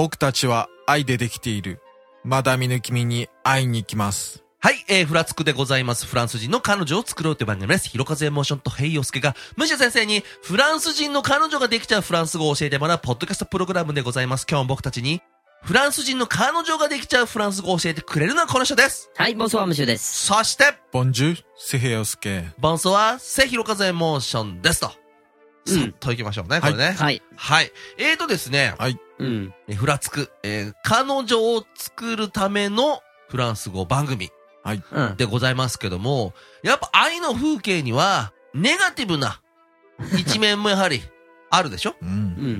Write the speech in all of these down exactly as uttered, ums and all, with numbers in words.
僕たちは愛でできている。まだ見ぬ君に会いに行きます。 はい、えー、フラつくでございます。フランス人の彼女を作ろうという番組です。ひろかずエモーションとヘイヨスケが、ムシ先生にフランス人の彼女ができちゃうフランス語を教えてもらうポッドキャストプログラムでございます。今日も僕たちに、フランス人の彼女ができちゃうフランス語を教えてくれるのはこの人です。 はい、ボンソワムシュです。 そして、 ボンジュ、セヘヨスケ。 ボンソワ、セヒロカズエモーションですと。 うん、 さっと行きましょうね、これね。 はい。 はい。えーとですね。 はい。 うん。 フラつく、えー、彼女を作るためのフランス語番組。 はい。 でございますけども、やっぱ愛の風景には、ネガティブな一面もやはりあるでしょ。 うん。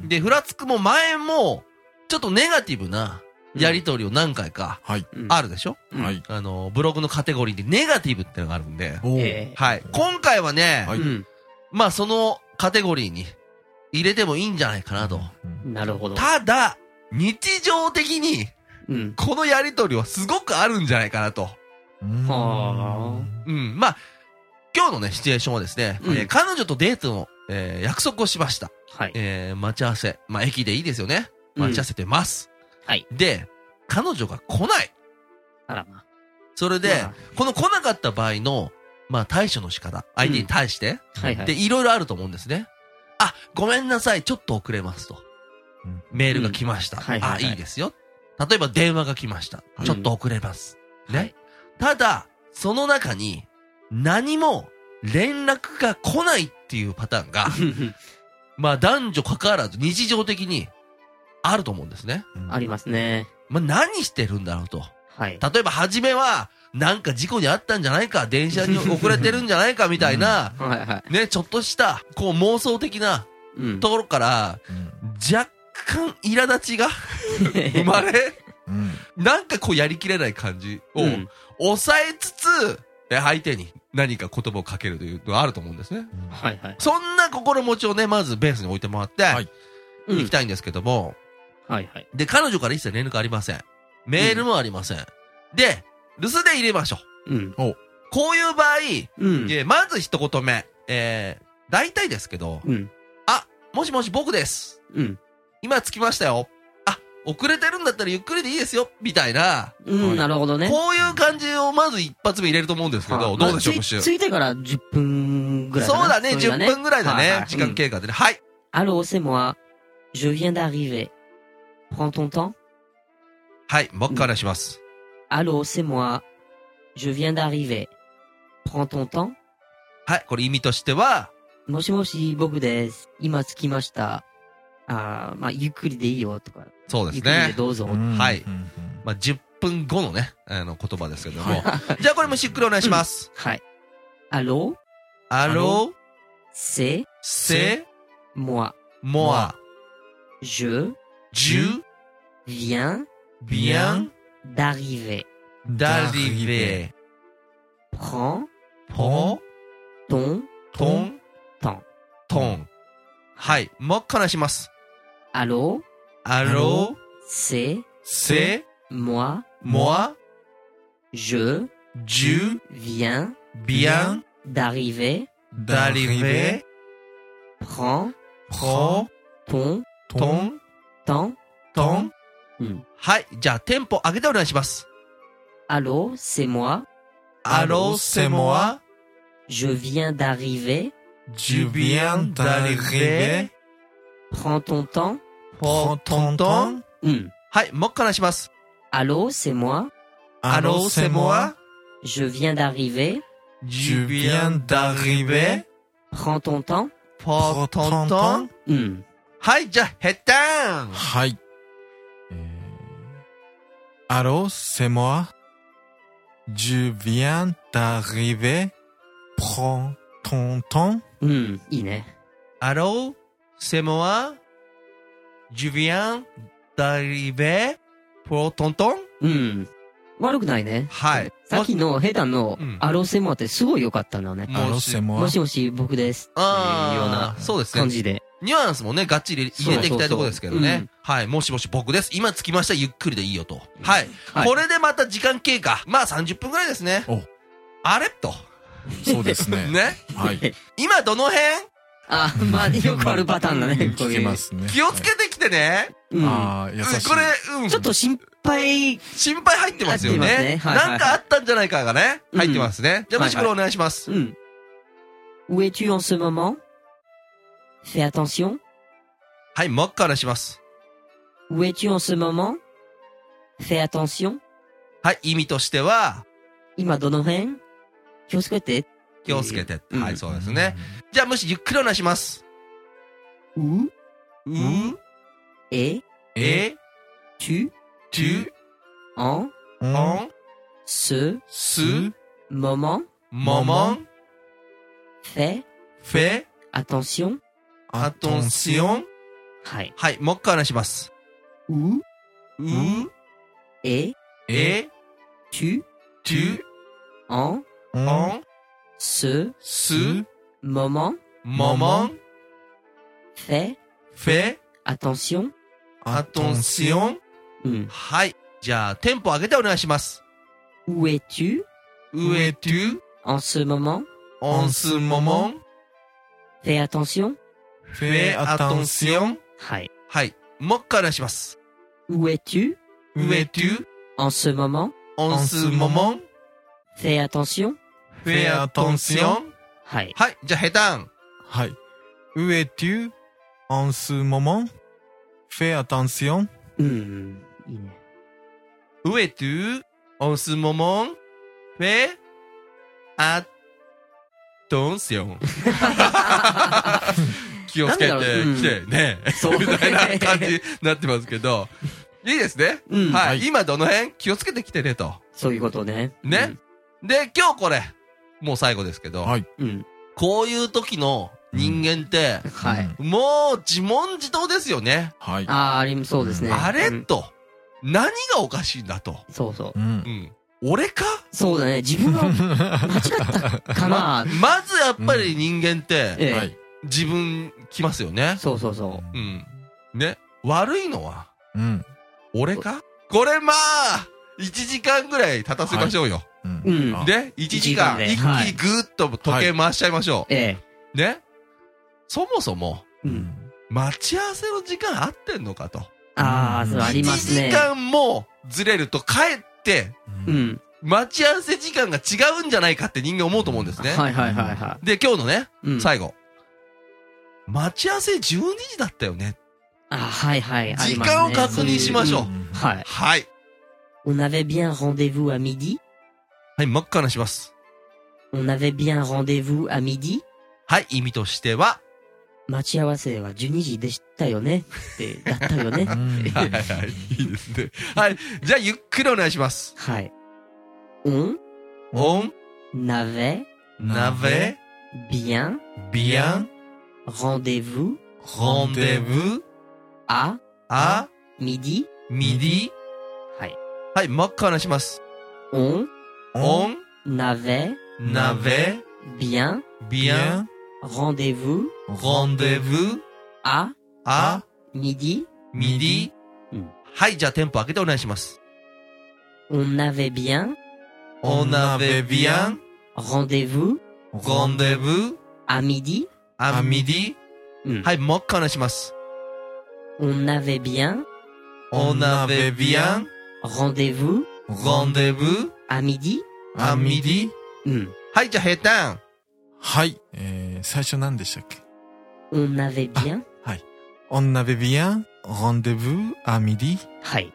で、フラつくも前も、ちょっとネガティブなやりとりを何回か、 はい。 あるでしょ。 はい。 あの、ブログのカテゴリーでネガティブってのがあるんで、 えー、 はい。今回はね、 はい、 まあそのカテゴリーに入れてもいいんじゃないかなと。 なるほど。 ただ、日常的に、このやりとりはすごくあるんじゃないかなと。 はあ。うん。まあ、今日のね、シチュエーションはですね、うん、えー、彼女とデートの、えー、約束をしました。 はい。 えー、待ち合わせ。まあ、駅でいいですよね。待ち合わせてます。 うん、はい。 で、彼女が来ない。 あらま。 それで、この来なかった場合の、まあ、対処の仕方。相手に対して。 うん、はいはい。 で、いろいろあると思うんですね。あ、ごめんなさい。ちょっと遅れますと。うん、メールが来ました。うん、はいはいはい、あ、いいですよ。例えば電話が来ました。ちょっと遅れます。うん、ね。はい、ただ、その中に何も連絡が来ないっていうパターンが、まあ男女関わらず日常的にあると思うんですね。 ありますね。 まあ何してるんだろうと。 はい。 例えば初めは、なんか事故にあったんじゃないか、電車に遅れてるんじゃないかみたいな、 うん、はいはい。 ね、ちょっとした、こう妄想的なところから、うん、若干苛立ちが生まれ、うん、なんかこうやりきれない感じを抑えつつ、うん、相手に何か言葉をかけるというのがあると思うんですね。 うん、はいはい。 そんな心持ちをね、まずベースに置いてもらって、はい、行きたいんですけども、 うん、はいはい。 で、彼女から一切連絡ありません。メールもありません。うん、で、留守で入れましょう。うん。こういう場合、うん、えまず一言目、えー、大体ですけど、うん、あ、もしもし僕です。うん。今着きましたよ。あ、遅れてるんだったらゆっくりでいいですよ。みたいな。 うん、なるほどね。 こういう感じをまず一発目入れると思うんですけど、どうでしょう、ムッシュ。 着いてからじゅっぷんぐらいだね。 そうだね、じゅっぷんぐらいだね。時間経過でね。はい。 Allô, c'est moi. Je viens d'arriver. Prends ton temps. はい、もう一回お願いします。 Allô, c'est moi. Je viens d'arriver. Prends ton temps. はい、これ意味としては、 もしもし、僕です。今着きました。あまあ、ゆっくりでいいよとか。 そうですね。 ゆっくりでどうぞ。 はい。まあ、じゅっぷんごのね、あの、言葉ですけども。じゃあこれもしっくりお願いします。 はい。Allô? Allô? C'est? C'est? Moi. Moi. Je? Je? Viens? Viens? D'arriver. D'arriver. Prends? Prends? Ton? Ton? Temps. Ton. はい。もう一回お願いします。 Allô? Allô? C'est? C'est? Moi? Moi? Je? Je? Viens? Viens? D'arriver? D'arriver? Prends? Prends? Ton? Ton? Temps? Ton? うん。 はい。じゃあ、テンポ上げてお願いします。 Allô, c'est moi? Allô, c'est moi? Je viens d'arriver? Je viens d'arriver? Prends ton temps? Prends ton temps? うん。 はい。もう一回お願いします。 Allô, c'est moi? Allô, c'est moi? Je viens d'arriver? Je viens d'arriver? Prends ton temps? Prends ton temps? うん。 はい。じゃあ、ヘッダウン。 はい。Allô, c'est moi? Je viens d'arriver? Prends ton temps? うん、いいね。 Allô, c'est moi? Je viens d'arriver? Prends ton temps? うん。悪くないね。 はい。 さっきのヘタのアロセモアってすごい良かったんだね。 アロセモア。 もしもし僕です。 ああ。 いうような感じで。 ニュアンスもね、がっちり入れていきたいところですけどね。そうそうそう、うん、はい。もしもし僕です。今着きました。ゆっくりでいいよと。はい。はい、これでまた時間経過。まあさんじゅっぷんくらいですね。おあれと。 そうですね。 ね。 はい。 今どの辺あ、まあ、よくあるパターンだね。こう聞いうきますね。 気をつけてきてね。 うん。 ああ、優しい。 これ、うん。 ちょっと心配、 心配入ってますよ入ってますね。 ねはいはいはいなんかあったんじゃないかがね、 うん入ってますね。じゃあ、 はいはいむしころお願いします。 うん。Où es-tu en ce moment? Fais attention. はい、もっからします。 Où es-tu en ce moment? Fais attention. はい、意味としては、 今どの辺？気をつけて。 気をつけて。 うんはい、そうですね。じゃあ、むしゆっくりお願いします。 Où う、 es-tu え、tu, en う en, ce ce, moment? moment, Fais fait, attention. attention. はい。 はい、もう一回お願いします。 Où う、 es-tu え、tu, en ん en, ce ce, moment? moment, Fais fait, attention. attention. うん。 はい。じゃあ、テンポ上げてお願いします。 Où es-tu Où es-tu en ce moment? en ce moment? Fais attention. Fais attention. はい。 はい。もう一回お願いします。 Où es-tu Où es-tu en ce moment? en ce moment? Fais attention. Fais attention. はい。 はい。じゃあ、ヘタン。 はい。Où es-tu en ce moment? Fais attention. うん。いいね。 Où es-tu en ce moment? Fais attention. 気をつけてなんだろううんきてね。 そうみたいな感じになってますけど。いいですね。 うん。 はい。 はい今どの辺気をつけてきてねと。 そういうことね。 ね。で、今日これ、もう最後ですけど、 はい。 うん。うん。 こういう時の人間って、 はい。 うんもう自問自答ですよね。 はい。 ああ、あり、そうですね。 あれ、 うんと。何がおかしいんだと。 そうそうう。。 うんん。俺かそうだね。自分が間違ったかな。 まずやっぱり人間って、 ええはい。 自分来ますよね。 そうそうそうん。ね。悪いのは、 うん。 俺かこれまあ、いちじかんぐらい立たせましょうよ。 うんうんあで、いちじかん、 いちじかんで一気にぐーっと時計回しちゃいましょう。ええ。 う。ね。そもそも、 う。 うんん。 待ち合わせの時間合ってんのかと。 ああ、それありますね。 いちじかんもずれると帰って、 う。ん。 待ち合わせ時間が違うんじゃないかって人間思うと思うんですね。 はいはいはいはで、今日のね、 い。うん。 最後。待ち合わせじゅうにじだったよね。 あはいはい。あり時ますね間を確認しましょう。 そういうはい。 はい。 On avait bien rendez-vous à midi? はい、真っ赤なします。 On avait bien rendez-vous à midi? はい、意味としては、 待ち合わせはじゅうにじでしたよねって、だったよね。 うんはいはいはい、いいですね。はい、じゃあゆっくりお願いします。 はい。On on, avait n'avait, bien bien, rendez-vous rendez-vous, à à, midi? midi. はい。 はい、真っ赤なします。 On on, avait n'avait, bien bien, rendez-vous rendez-vous, à à, midi? midi. うんはい、じゃあテンポ開けてお願いします。 On avait bien on avait bien, rendez-vous rendez-vous, à midi? à midi. うんはい、真っ赤なします。 On avait bien on avait bien, rendez-vous rendez-vous, à midi? à midi. うん。 はい、じゃあヘタン。 はい。えー、最初何でしたっけ？ On avait bien? On avait bien rendez-vous à midi. はい。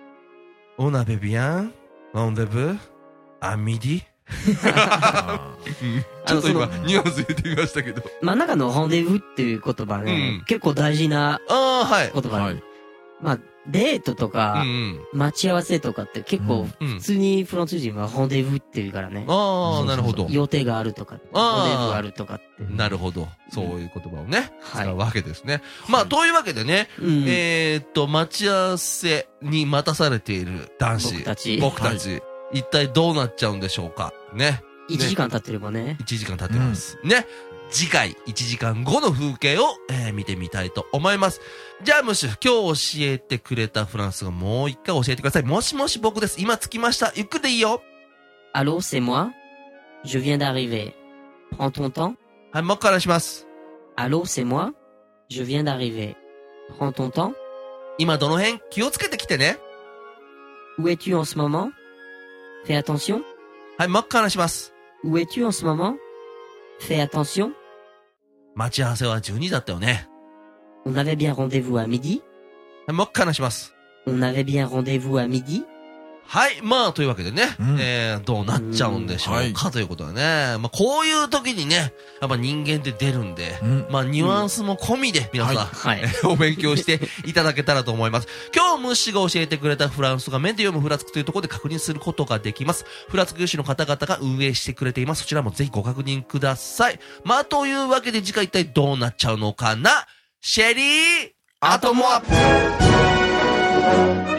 on avait bien, rendez-vous, à midi. あちょっと今あのそ、のニュアンス入れてみましたけど。 まあ、中のrendez vousっていう言葉ね、 うん結構大事なああ、はい。 言葉、 ーはい。 まあ、デートとうか、 ん待ち合わせとかって結構、 うん。うん普。通にフランス人はrendez vousっていうからね。 ああ、なるほど。 予定があるとか、 あー rendez vousがあるとかって。 なるほど。そういう言葉をね、 はい使うわけですね。まあ、というわけでね、 うん。 えーっと、待ち合わせに待たされている男子。 僕たち。 僕たち。一体どうなっちゃうんでしょうか。ね。 いちじかん経ってればね。 いちじかん経ってます。ね。次回いちじかんごの風景を、えー見てみたいと思います。じゃあムッシュ、今日教えてくれたフランス語もう一回教えてください。もしもし僕です。今着きました。ゆっくりでいいよ。 Allô, c'est moi? Je viens d'arriver. Prends ton temps? はい、もう一回お願いします。 Allô, c'est moi. Je viens d'arriver. Prends ton temps. 今どの辺気をつけてきてね。 Où es-tu en ce moment? Fais attention. はい、もう一回話します。 Où es-tu en ce moment? Fais attention. 待ち合わせはじゅうにじだったよね。 On avait bien rendez-vous à midi. はい、もう一回話します。 On avait bien rendez-vous à midi. はい。まあ、というわけでね、うん、えー、どうなっちゃうんでしょうか、うんはい、ということでね。まあ、こういう時にね、やっぱ人間って出るんで、うん、まあ、ニュアンスも込みで、皆さん、はい、お勉強していただけたらと思います。今日、虫が教えてくれたフランス語が目で読むフラつくというところで確認することができます。フラつく有志の方々が運営してくれています。そちらもぜひご確認ください。まあ、というわけで次回一体どうなっちゃうのかな？シェリー、アトモアップ